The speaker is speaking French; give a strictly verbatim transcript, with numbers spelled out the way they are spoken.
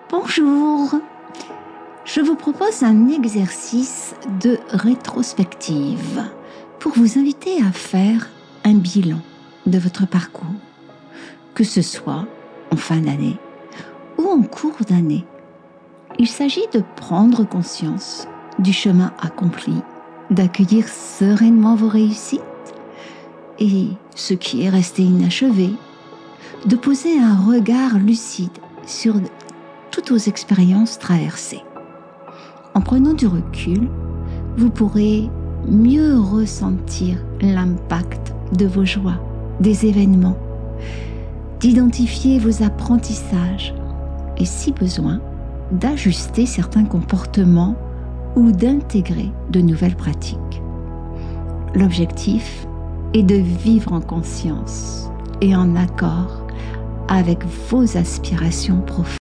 Bonjour, je vous propose un exercice de rétrospective pour vous inviter à faire un bilan de votre parcours, que ce soit en fin d'année ou en cours d'année. Il s'agit de prendre conscience du chemin accompli, d'accueillir sereinement vos réussites et ce qui est resté inachevé, de poser un regard lucide sur toutes vos expériences traversées. En prenant du recul, vous pourrez mieux ressentir l'impact de vos joies, des événements, d'identifier vos apprentissages et, si besoin, d'ajuster certains comportements ou d'intégrer de nouvelles pratiques. L'objectif est de vivre en conscience et en accord avec vos aspirations profondes.